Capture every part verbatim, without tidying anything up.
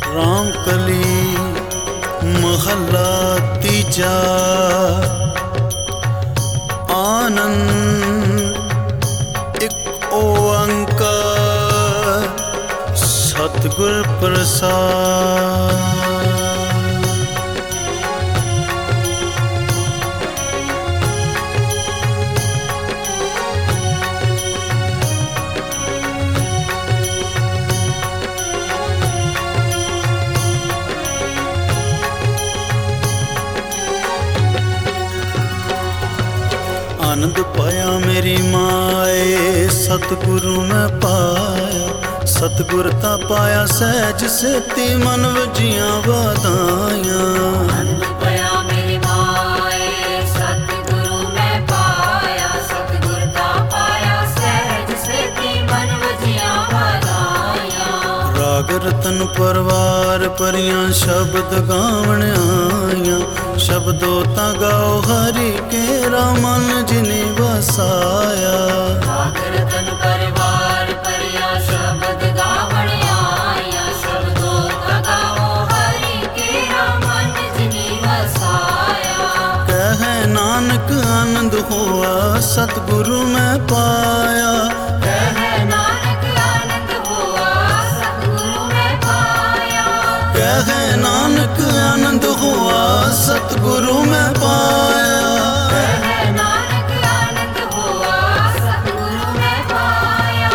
ਰਾਮ ਕਲੀ ਮਹੱਲਾ ਤੀਜਾ। ਆਨੰਦ ਇੱਕ ਓੰਕਾਰ ਸਤਿਗੁਰ ਪ੍ਰਸਾਦਿ। ਆਨੰਦ ਪਾਇਆ ਮੇਰੀ ਮਾਏ ਸਤਿਗੁਰੂ ਮੈਂ ਪਾਇਆ। ਸਤਿਗੁਰ ਤਾਂ ਪਾਇਆ ਸਹਿਜ ਸੇਤੀ ਮਨ ਵਜੀਆਂ ਵਧਾਈਆਂ। ਆਨੰਦ ਪਾਇਆ ਮੇਰੀ ਮਾਏ ਸਤਿਗੁਰੂ ਮੈਂ ਪਾਇਆ। ਸਤਿਗੁਰ ਤਾਂ ਪਾਇਆ ਸਹਿਜ ਸੇਤੀ ਮਨ ਵਜੀਆਂ ਵਧਾਈਆਂ। ਰਾਗ ਰਤਨ ਪਰਵਾਰ ਪਰੀਆਂ ਸ਼ਬਦ ਗਾਵਣ ਆਈਆਂ। ਸ਼ਬਦੋ ਤਾਂ ਗਾਓ ਹਰੀ ਕੇਰਾ ਮਨ ਜਿਨੇ ਵਸਾਇਆ। ਰਾਗ ਰਤਨ ਪਰਵਾਰ ਪਰੀਆਂ ਸ਼ਬਦ ਗਾਵਣ ਆਈਆਂ। ਸ਼ਬਦੋ ਤਾਂ ਗਾਓ ਹਰੀ ਕੇਰਾ ਮਨ ਜਿਨੇ ਵਸਾਇਆ। ਕਹਿ ਨਾਨਕ ਆਨੰਦ ਹੋਆ ਸਤਿਗੁਰੂ ਮੈਂ ਪਾਇਆ। ਕਹਿ ਨਾਨਕ ਆਨੰਦ ਹੋਆ ਸਤਿਗੁਰੂ ਮੈਂ ਪਾਇਆ। ਕਹਿ ਨਾਨਕ ਆਨੰਦ ਹੋਆ ਸਤਿਗੁਰੂ ਮੈਂ ਪਾਇਆ। ਕਹਿ ਨਾਨਕ ਆਨੰਦ ਹੋਆ ਸਤਿਗੁਰੂ ਮੈਂ ਪਾਇਆ।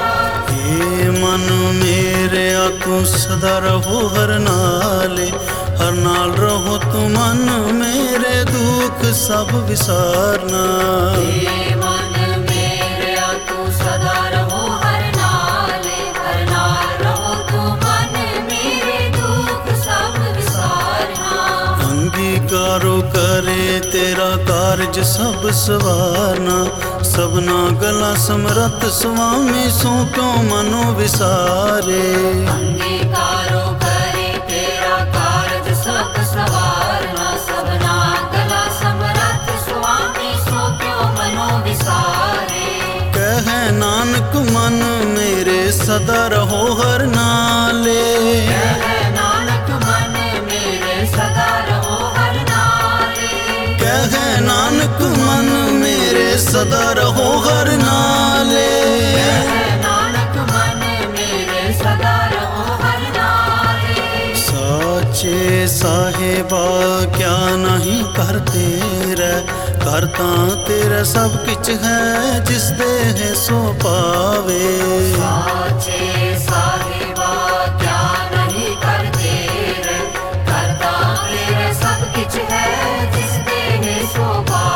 ਏ ਮਨ ਮੇਰਿਆ ਤੂੰ ਸਦਾ ਰਹੋ ਹਰ ਨਾਲੇ। ਹਰ ਨਾਲ ਰਹੋ ਤੂੰ ਮਨ ਮੇਰੇ ਦੁੱਖ ਸਭ ਵਿਸਾਰਨਾ। ਏ ਮਨ ਮੇਰਿਆ ਤੂੰ ਸਦਾ ਰਹੋ ਹਰ ਨਾਲੇ। ਹਰ ਨਾਲ ਰਹੋ ਤੂੰ ਮਨ ਮੇਰੇ ਦੁੱਖ ਸਭ ਵਿਸਾਰਨਾ। ਅੰਗੀਕਾਰੋ ਕਰੇ ਤੇਰਾ ਕਾਰਜ ਸਭ ਸਵਾਰਨਾ। ਸਭਨਾ ਗਲਾ ਸਮਰੱਥ ਸੁਆਮੀ ਸੋ ਕਿਉ ਮਨੋ ਵਿਸਾਰੇ। ਅੰਗੀਕਾਰੋ ਕਰੇ ਤੇਰਾ ਕਾਰਜ ਸਭ ਸਵਾਰਨਾ। ਸਭਨਾ ਗਲਾ ਸਮਰੱਥ ਸੁਆਮੀ ਸੋ ਕਿਉ ਮਨੋ ਵਿਸਾਰੇ। ਕਹਿ ਨਾਨਕ ਮਨ ਮੇਰੇ ਸਦਾ ਰਹੋ ਹਰ ਨਾਲੇ। ਕਹਿ ਨਾਨਕ ਮਨ ਮੇਰੇ ਸਦਾ ਰਹੋ ਹਰ ਨਾਲੇ। ਕਹਿ ਨਾਨਕ ਮਨ ਮੇਰੇ ਸਦਾ ਰਹੋ ਹਰ ਨਾਲੇ। ਕਹਿ ਨਾਨਕ ਮਨ ਮੇਰੇ ਸਦਾ ਰਹੋ ਹਰ ਨਾਲੇ। ਸਾਚੇ ਸਾਹਿਬਾ ਕਿਆ ਨਹੀਂ ਕਰ ਤੇਰਾ। ਕਰ ਤਾਂ ਤੇਰਾ ਸਭ ਕਿਛ ਹੈ ਜਿਸ ਦੇ ਹੈ ਸੋ ਪਾਵੇ। ਸਾਚੇ ਸਾਹਿਬਾ ਕਿਆ ਨਹੀਂ ਕਰ ਤੇਰੇ। ਕਰਤਾ ਤੇਰੇ ਸਭ ਕਿਛ ਹੈ ਜਿਸ ਦੇ ਹੈ ਸੋ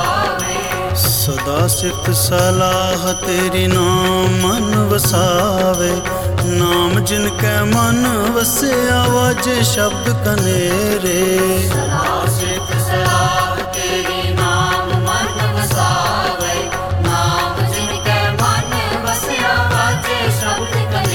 ਪਾਵੇ। ਸਦਾ ਸਿਫਤ ਸਲਾਹ ਤੇਰੀ ਨਾਮ ਮਨ ਵਸਾਵੇ। ਨਾਮ ਜਿਨ ਕੈ ਮਨ ਵਸਿਆ ਵਾਜੇ ਸ਼ਬਦ ਕਨੇਰੇ। ਸਦਾ ਸਿਫਤ ਸਲਾਹ ਤੇਰੀ ਨਾਮ ਮਨ ਵਸਾਵੇ। ਨਾਮ ਜਿਨ ਕੈ ਮਨ ਵਸਿਆ ਵਾਜੇ ਸ਼ਬਦ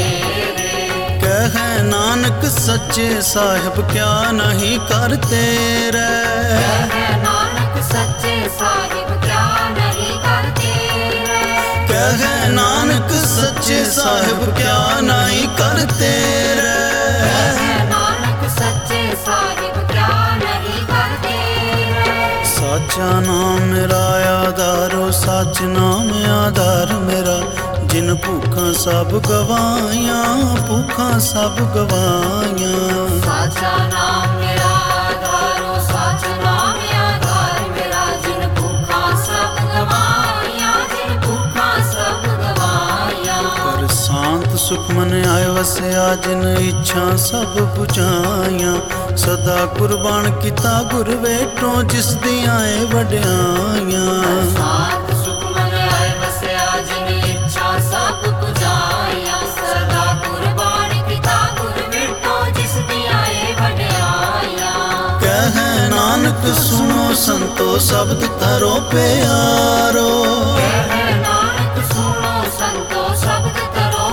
ਕਨੇਰੇ। ਕਹਿ ਨਾਨਕ ਸੱਚੇ ਸਾਹਿਬ ਕਿਆ ਨਹੀਂ ਕਰ ਤੇਰਾ। ਕਹਿ ਨਾਨਕ ਸੱਚੇ ਸਾਹਿਬ ਕਿਆ ਨਹੀਂ ਕਰ ਤੇਰੇ। ਕਹਿ ਨਾਨਕ ਸੱਚੇ ਸਾਹਿਬ ਕਿਆ ਨਹੀਂ ਕਰ ਤੇਰਾ। ਕਹਿ ਨਾਨਕ ਸੱਚੇ ਸਾਹਿਬ ਕਿਆ ਨਹੀਂ ਕਰ ਤੇਰੇ। ਸਾਚਾ ਨਾਮ ਮੇਰਾ ਆਧਾਰੋ ਸੱਚ ਨਾਮ ਆਧਾਰ ਮੇਰਾ। ਜਿਨ ਭੁੱਖਾਂ ਸਭ ਗਵਾਈਆਂ ਭੁੱਖਾਂ ਸਭ ਗਵਾਈਆਂ। ਸਾਚਾ ਨਾਮ ਮੇਰਾ ਆਧਾਰੋ ਸੱਚ ਨਾਮ ਆਧਾਰ ਮੇਰਾ। ਜਿਨ ਭੁੱਖਾਂ ਸਭ ਗਵਾਈਆਂ ਜਿਨ ਭੁੱਖਾਂ ਸਭ ਗਵਾਈਆਂ। ਕਰ ਸ਼ਾਂਤ ਸੁਖ ਮਨ ਆਇ ਵਸਿਆ ਜਿਨ ਇੱਛਾ ਸਭ ਬੁਝਾਈਆਂ। ਸਦਾ ਕੁਰਬਾਨ ਕੀਤਾ ਗੁਰ ਵੇਟੋ ਜਿਸ ਦੀਆਂ ਏ ਵਡਿਆਈਆਂ। ਸਾਧ ਸੁਖ ਮਨ ਆਇ ਵਸਿਆ ਜਿਨ ਇੱਛਾ ਸਭ ਪੁਜਾਈਆਂ। ਸਦਾ ਕੁਰਬਾਨ ਕੀਤਾ ਗੁਰ ਵੇਟੋ ਜਿਸ ਦੀਆਂ ਏ ਵਡਿਆਈਆਂ। ਕਹਿ ਨਾਨਕ ਸੁਣੋ ਸੰਤੋ ਸ਼ਬਦ ਧਰੋ ਪਿਆਰੋ। ਕਹਿ ਨਾਨਕ ਸੁਣੋ ਸੰਤੋ ਸ਼ਬਦ ਧਰੋ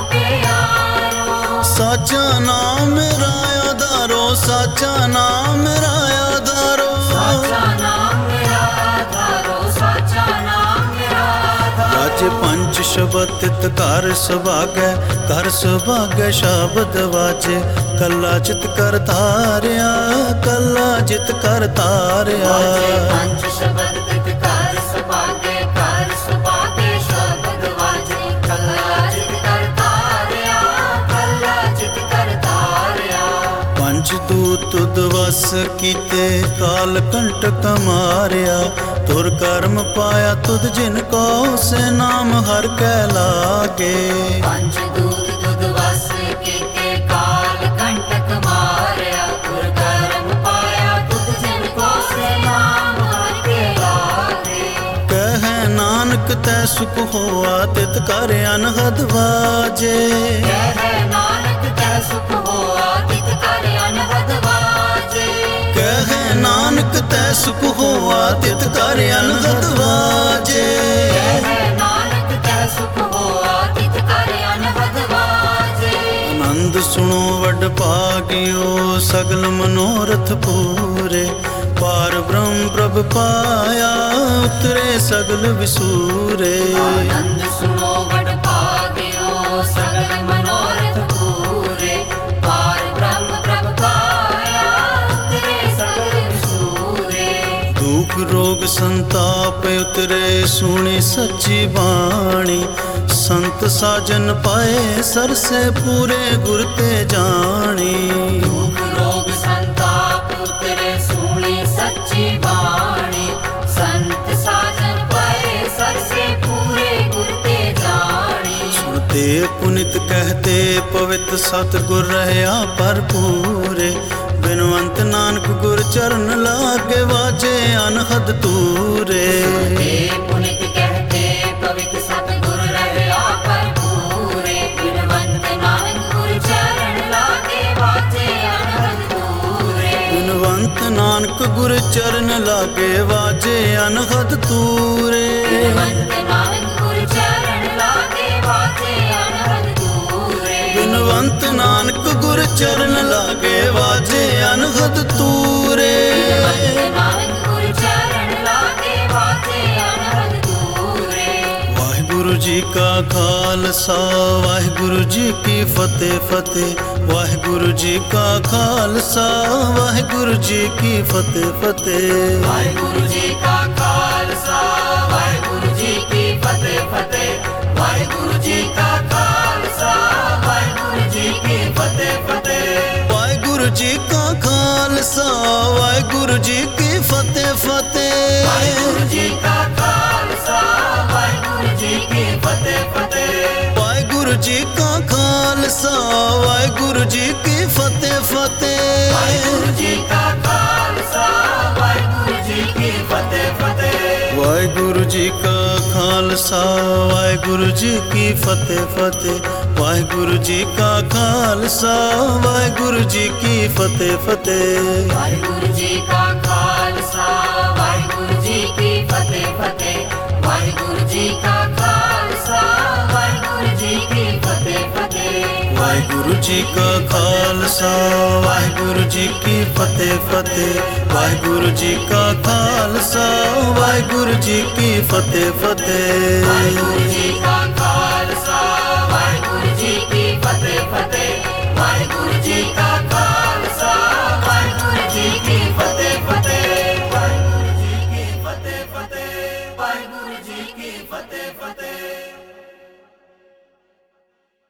ਪਿਆਰੋ। ਸਾਚਾ ਨਾਮ ਮੇਰਾ ਆਧਾਰੋ ਸਾਚਾ ਨਾਮ ਮੇਰਾ ਆਧਾਰੋ। ਸਾਚਾ ਨਾਮ ਮੇਰਾ ਆਧਾਰੋ ਸਾਚਾ ਨਾਮ ਮੇਰਾ ਆਧਾਰੋ। ਰਾਜੇ ਪੰਜ ਪੰਜ ਸ਼ਬਦ ਤਿਤ ਘਰ ਸੁਭਾਗੈ, ਘਰ ਸੁਭਾਗੈ ਸ਼ਬਦ ਵਾਜੇ। ਕੱਲਾ ਜਿਤ ਕਰ ਤਾਰਿਆ, ਕੱਲਾ ਜਿਤ ਕਰ ਤਾਰਿਆ। ਪੰਜ ਸ਼ਬਦ ਤਿਤ ਘਰ ਸੁਭਾਗੈ, ਘਰ ਸੁਭਾਗੈ ਸ਼ਬਦ ਵਾਜੇ। ਕੱਲਾ ਜਿਤ ਕਰ ਤਾਰਿਆ, ਕੱਲਾ ਜਿਤ ਕਰ ਤਾਰਿਆ। ਪੰਜ ਦੂਤ ਤੁਧ ਵਸ ਕੀਤੇ, ਕਾਲ ਕੰਟਕ ਮਾਰਿਆ। ਤੁਰ ਕਰਮ ਪਾਇਆ ਤੁਧ ਜਿਨ ਕੋ, ਸੇ ਨਾਮ ਹਰ ਕੈ ਲਾਗੇ। ਪੰਜ ਦੂਤ ਤੁਧ ਵਸ ਕੀਤੇ, ਕਾਲ ਕੰਟਕ ਮਾਰਿਆ। ਤੁਰ ਕਰਮ ਪਾਇਆ ਤੁਧ ਜਿਨ ਕੋ, ਸੇ ਨਾਮ ਹਰਿ ਕੇ ਲਾਗੇ। ਕਹਿ ਨਾਨਕ ਤੈ ਸੁਖ ਹੋਆ, ਤਿਤ ਕਰ ਅਨਹਦ ਵਾਜੇ। ਕਹਿ ਨਾਨਕ ਤੈ ਸੁਖ ਹੋਆ, ਤਿਤ ਕਰ ਅਨਹਦ ਵਾਜੇ। ਕਹਿ ਨਾਨਕ ਤੈ ਸੁਖ ਹੋਆ, ਤਿਤ ਕਰ ਅਨਹਦ ਵਾਜੇ। ਕਹਿ ਨਾਨਕ ਤੈ ਸੁਖ ਹੋਆ, ਤਿਤ ਕਰ ਅਨਹਦ ਵਾਜੇ। ਆਨੰਦ ਸੁਣੋ ਵਡ ਭਾਗਿਓ, ਸਗਲ ਮਨੋਰਥ ਪੂਰੇ। ਪਾਰ ਬ੍ਰਹਮ ਪ੍ਰਭ ਪਾਇਆ, ਉਤਰੇ ਸਗਲ ਵਿਸੂਰੇ। ਆਨੰਦ ਸੁਣੋ ਵਡ ਭਾਗਿਓ, ਸਗਲ ਮਨੋਰਥ ਪੂਰੇ। ਪਾਰ ਬ੍ਰਹਮ ਪ੍ਰਭ ਪਾਇਆ, ਉਤਰੇ ਸਗਲ ਵਿਸੂਰੇ। ਦੁਖ ਰੋਗ ਸੰਤਾਪ ਉਤਰੇ, ਸੁਣੀ ਸੱਚੀ ਬਾਣੀ। ਸੰਤ ਸਾਜਨ ਪਾਏ, ਸਰਸੇ ਪੂਰੇ ਗੁਰ ਤੇ ਜਾਣੀ। ਦੁਖ ਰੋਗ ਸੰਤਾਪ ਉਤਰੇ, ਸੁਣੀ ਸੱਚੀ ਬਾਣੀ। ਸੰਤ ਸਾਜਨ ਪਾਏ, ਸਰਸੇ ਪੂਰੇ ਗੁਰ ਤੇ ਜਾਣੀ। ਸੁਣਤੇ ਪੁਨਿਤ ਕਹਤੇ, ਪਵਿੱਤ ਸਤਿਗੁਰ ਰਹਿਆ ਭਰਪੂਰੇ। ਬਿਨਵੰਤ ਨਾਨਕ ਗੁਰ ਚਰਨ ਲਾਗੇ, ਵਾਜੇ ਅਨਹਦ ਤੂਰੇ। ਸੁਣਤੇ ਪੁਨਿਤ ਕਹਤੇ, ਪਵਿੱਤ ਸਤਿਗੁਰ ਰਹਿਆ ਭਰਪੂਰੇ। ਬਿਨਵੰਤ ਨਾਨਕ ਗੁਰ ਚਰਨ ਲਾਗੇ, ਵਾਜੇ ਅਨਹਦ ਤੂਰੇ। ਬਿਨਵੰਤ ਨਾਨਕ ਗੁਰ ਚਰਨ ਲਾਗੇ, ਵਾਜੇ ਅਨਹਦ ਤੂਰੇ। ਬਿਨਵੰਤ ਨਾਨਕ ਗੁਰ ਚਰਨ ਲਾਗੇ, ਵਾਜੇ ਅਨਹਦ ਤੂਰੇ। ਬਿਨਵੰਤ ਨਾਨਕ ਗੁਰ ਚਰਨ ਲਾਗੇ, ਵਾਜੇ ਅਨਹਦ ਤੂਰੇ। ਬਿਨਵੰਤ ਨਾਨਕ ਗੁਰ ਚਰਨ ਲਾਗੇ, ਵਾਜੇ ਅਨਹਦ ਤੂਰੇ। ਵਾਹਿਗੁਰੂ ਜੀ ਕਾ ਖਾਲਸਾ, ਵਾਹਿਗੁਰੂ ਜੀ ਕੀ ਫਤਿਹ ਫਤਿਹ। ਵਾਹਿਗੁਰੂ ਜੀ ਕਾ ਖਾਲਸਾ, ਵਾਹਿਗੁਰੂ ਜੀ ਕੀ ਫਤਿਹ ਫਤਿਹ। ਵਾਹਿਗੁਰੂ ਜੀ ਕਾ ਖਾਲਸਾ, ਵਾਹਿਗੁਰੂ ਜੀ ਕੀ ਫਤਿਹ ਫਤਿਹ। ਵਾਹਿਗੁਰੂ ਜੀ ਕਾ ਖਾਲਸਾ, ਵਾਹਿਗੁਰੂ ਜੀ ਕੀ ਫਤਿਹ ਫਤਿਹ। ਵਾਹਿਗੁਰੂ ਜੀ ਕਾ ਖਾਲਸਾ, ਵਾਹਿਗੁਰੂ ਜੀ ਕੀ ਫਤਿਹ ਫਤਿਹ। ਵਾਹਿਗੁਰੂ ਜੀ ਕਾ ਖਾਲਸਾ, ਵਾਹਿਗੁਰੂ ਜੀ ਕੀ ਫਤਿਹ ਫਤਿਹ। ਵਾਹਿਗੁਰੂ ਜੀ ਕਾ ਖਾਲਸਾ, ਵਾਹਿਗੁਰੂ ਜੀ ਕੀ ਫਤਿਹ ਫਤਿਹ। ਵਾਹਿਗੁਰੂ ਜੀ ਕਾ ਖਾਲਸਾ, ਵਾਹਿਗੁਰੂ ਜੀ ਕੀ ਫਤਿਹ ਫਤਿਹ। ਵਾਹਿਗੁਰੂ ਜੀ ਕਾ ਖਾਲਸਾ, ਵਾਹਿਗੁਰੂ ਜੀ ਕੀ ਫਤਿਹ ਫਤਿਹ। ਵਾਹਿਗੁਰੂ ਜੀ ਕਾ ਖਾਲਸਾ, ਵਾਹਿਗੁਰੂ ਜੀ ਕੀ ਫਤਿਹ ਫਤਿਹ। ਵਾਹਿਗੁਰੂ ਜੀ ਕਾ ਖਾਲਸਾ, ਵਾਹਿਗੁਰੂ ਜੀ ਕੀ ਫਤਿਹ ਫਤਿਹ। ਵਾਹਿਗੁਰੂ ਜੀ ਕਾ ਖਾਲਸਾ, ਵਾਹਿਗੁਰੂ ਜੀ ਕੀ ਫਤਿਹ ਫਤਿਹ। ਵਾਹਿਗੁਰੂ ਜੀ ਕਾ ਖਾਲਸਾ, ਵਾਹਿਗੁਰੂ ਜੀ ਕੀ ਫਤਿਹ ਫਤਿਹ। ਵਾਹਿਗੁਰੂ ਜੀ ਕਾ ਖਾਲਸਾ, ਵਾਹਿਗੁਰੂ ਜੀ ਕੀ ਫਤਿਹ ਫਤਿਹ। ਵਾਹਿਗੁਰੂ ਜੀ ਕਾ